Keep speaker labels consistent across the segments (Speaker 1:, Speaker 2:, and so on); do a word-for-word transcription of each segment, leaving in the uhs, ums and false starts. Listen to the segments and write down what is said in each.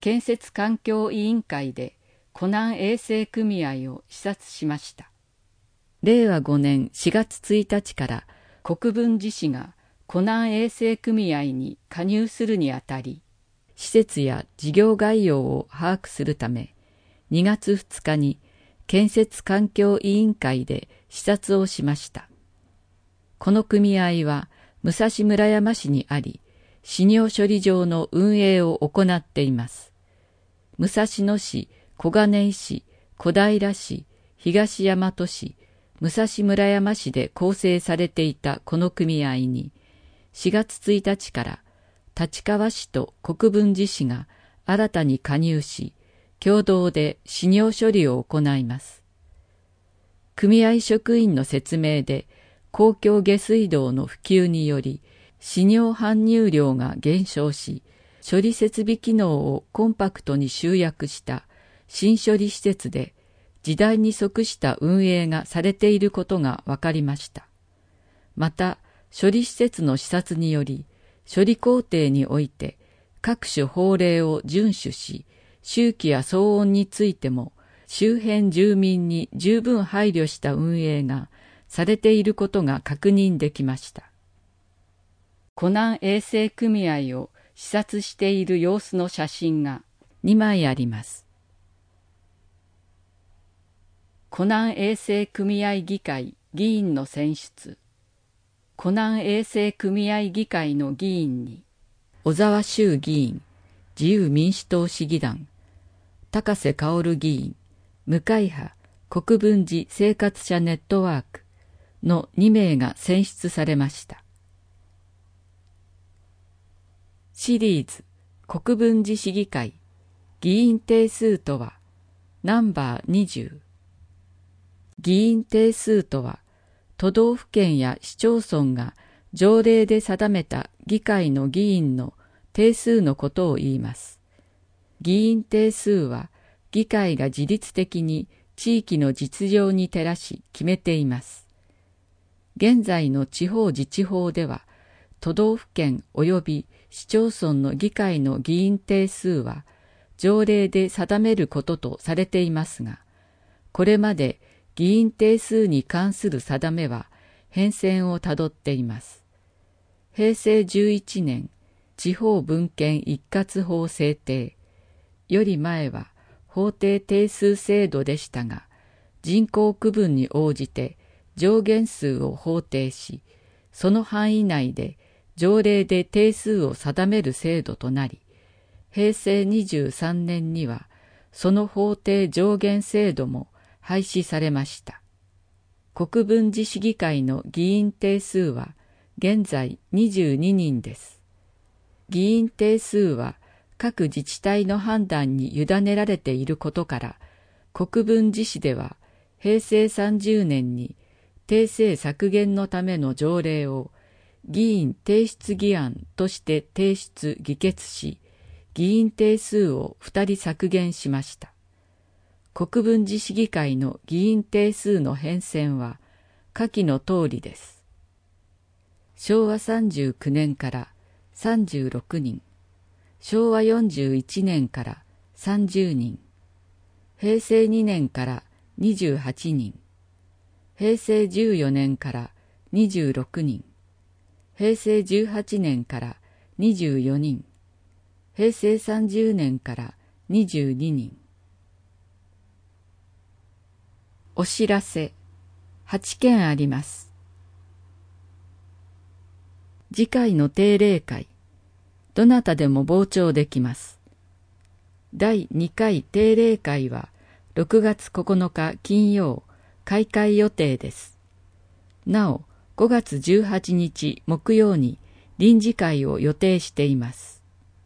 Speaker 1: 建設環境委員会で湖南衛生組合を視察しました。れいわごねんしがつついたちから国分寺市が湖南衛生組合に加入するにあたり、施設や事業概要を把握するため、にがつふつかに建設環境委員会で視察をしました。この組合は武蔵村山市にあり、死尿処理場の運営を行っています。武蔵野市、小金井市、小平市、東大和市、武蔵村山市で構成されていたこの組合に、しがつついたちから立川市と国分寺市が新たに加入し、共同で死尿処理を行います。組合職員の説明で、公共下水道の普及により、死尿搬入量が減少し、処理設備機能をコンパクトに集約した新処理施設で、時代に即した運営がされていることが分かりました。また、処理施設の視察により、処理工程において各種法令を遵守し、周期や騒音についても周辺住民に十分配慮した運営がされていることが確認できました。湖南衛生組合を視察している様子の写真がにまいあります。湖南衛生組合議会議員の選出。湖南衛生組合議会の議員に、小沢修議員、自由民主党市議団、高瀬薫議員、無会派国分寺生活者ネットワークのにめいが選出されました。シリーズ国分寺市議会議員定数とはナンバーにじゅう。議員定数とは都道府県や市町村が条例で定めた議会の議員の定数のことを言います。議員定数は議会が自律的に地域の実情に照らし決めています。現在の地方自治法では、都道府県及び市町村の議会の議員定数は条例で定めることとされていますが、これまで議員定数に関する定めは変遷をたどっています。へいせいじゅういちねん、地方分権一括法制定より前は法定定数制度でしたが、人口区分に応じて上限数を法定し、その範囲内で条例で定数を定める制度となり、へいせいにじゅうさんねんにはその法定上限制度も廃止されました。国分寺市議会の議員定数は現在にじゅうににんです。議員定数は各自治体の判断に委ねられていることから、国分寺市ではへいせいさんじゅうねんに定数削減のための条例を議員提出議案として提出議決し、議員定数をふたり削減しました。国分寺市議会の議員定数の変遷は下記の通りです。しょうわさんじゅうきゅうねんからさんじゅうろくにん、しょうわよんじゅういちねんからさんじゅうにん、へいせいにねんからにじゅうはちにん、へいせいじゅうよねんからにじゅうろくにん、へいせいじゅうはちねんからにじゅうよにん、へいせいさんじゅうねんからにじゅうににん。お知らせ、はちけんあります。次回の定例会、どなたでも傍聴できます。だいにかい定例会はろくがつここのか金曜、開会予定です。なお、ごがつじゅうはちにち木曜に臨時会を予定しています。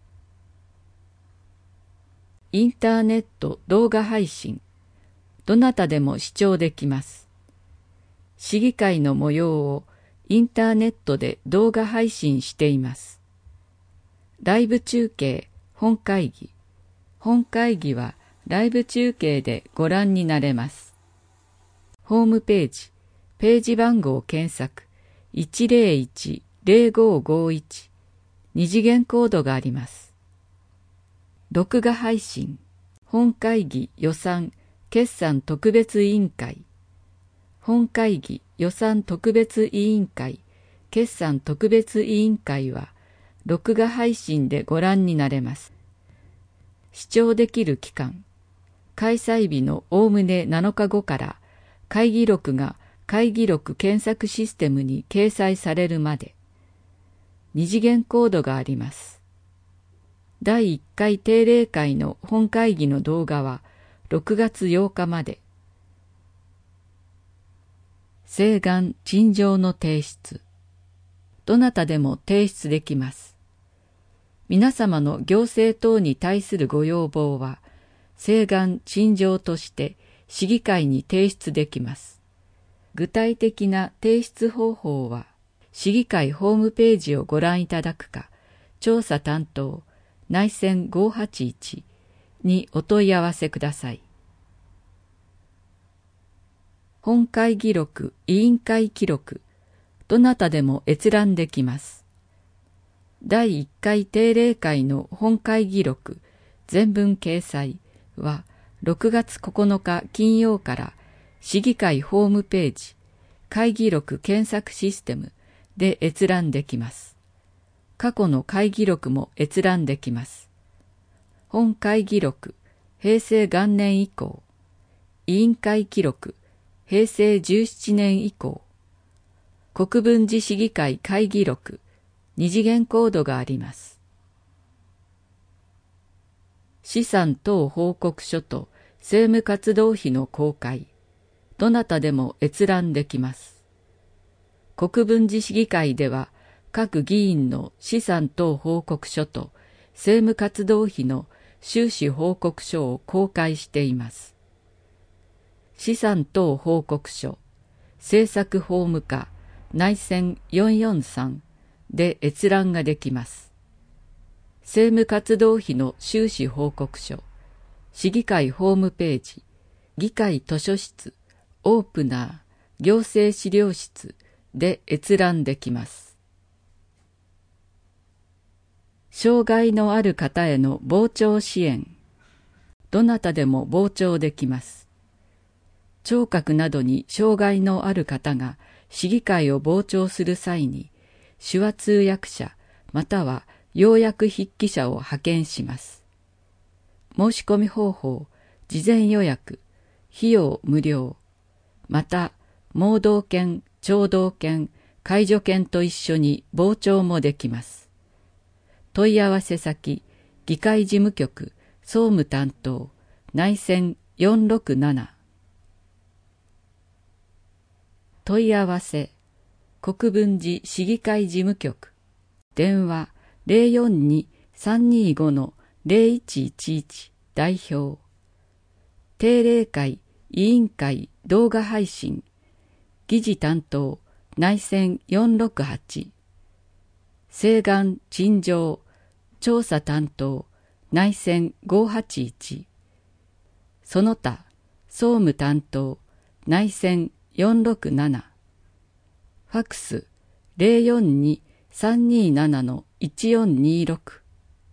Speaker 1: インターネット動画配信、どなたでも視聴できます。市議会の模様をインターネットで動画配信しています。ライブ中継、本会議。本会議はライブ中継でご覧になれます。ホームページ、ページ番号検索、いちぜろいち ぜろごごいち、二次元コードがあります。 録画配信、本会議予算決算特別委員会、本会議予算特別委員会決算特別委員会は録画配信でご覧になれます。視聴できる期間、開催日のおおむねなのかごから会議録が会議録検索システムに掲載されるまで。二次元コードがあります。だいいっかい定例会の本会議の動画はろくがつようかまで。請願陳情の提出。どなたでも提出できます。皆様の行政等に対するご要望は、請願陳情として市議会に提出できます。具体的な提出方法は、市議会ホームページをご覧いただくか、調査担当内線ごーはちいちにお問い合わせください。本会議録、委員会記録、どなたでも閲覧できます。だいいっかい定例会の本会議録、全文掲載はろくがつここのか金曜から市議会ホームページ、会議録検索システムで閲覧できます。過去の会議録も閲覧できます。本会議録、へいせいがんねん以降、委員会記録、へいせいじゅうななねん以降、国分寺市議会会議録、二次元コードがあります。資産等報告書と政務活動費の公開、どなたでも閲覧できます。国分寺市議会では、各議員の資産等報告書と政務活動費の収支報告書を公開しています。資産等報告書、政策法務課内線よんよんさんで閲覧ができます。政務活動費の収支報告書、市議会ホームページ、議会図書室、オープナー、行政資料室で閲覧できます。障害のある方への傍聴支援、どなたでも傍聴できます。聴覚などに障害のある方が市議会を傍聴する際に、手話通訳者または要約筆記者を派遣します。申し込み方法、事前予約、費用無料、また、盲導犬、聴導犬、介助犬と一緒に傍聴もできます。問い合わせ先、議会事務局、総務担当、内線よんろくなな。問い合わせ、国分寺市議会事務局、電話 ゼロよんに さんにご ゼロいちいちいち 代表、定例会、委員会動画配信、議事担当、内線よんろくはち、請願陳情、調査担当、内線ごーはちいち、その他、総務担当、内線よんろくなな、ファックス ゼロよんに さんになな いちよんにろく。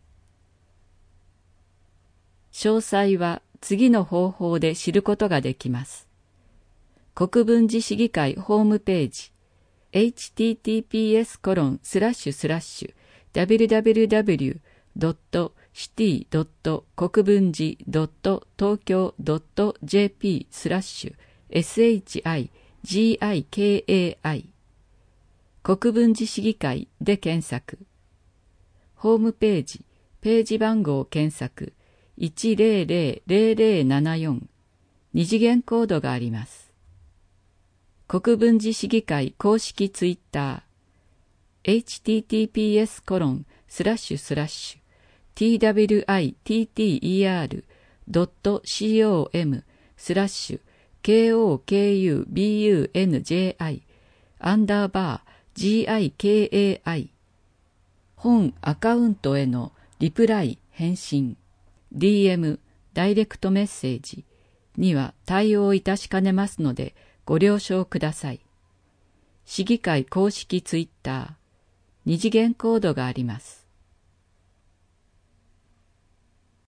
Speaker 1: 詳細は次の方法で知ることができます。国分寺市議会ホームページ エイチティーティーピーエスコロンスラッシュスラッシュダブリューダブリューダブリュードットシティドット国分寺ドット東京ドットジェーピースラッシュエスエイチアイジーアイケーエーアイ 国分寺市議会で検索。ホームページ、ページ番号検索いちゼロゼロゼロゼロななよん、二次元コードがあります。国分寺市議会公式ツイッター エイチティーティーピーエスコロンスラッシュスラッシュ ティーダブリューアイティーティーイーアールドットシーオーエムスラッシュ ケーオーケーユービーユーエヌジェーアイ アンダーバー ジーアイケーエーアイ 本アカウントへのリプライ返信 ディーエム ダイレクトメッセージには対応いたしかねますのでご了承ください。市議会公式ツイッター、二次元コードがあります。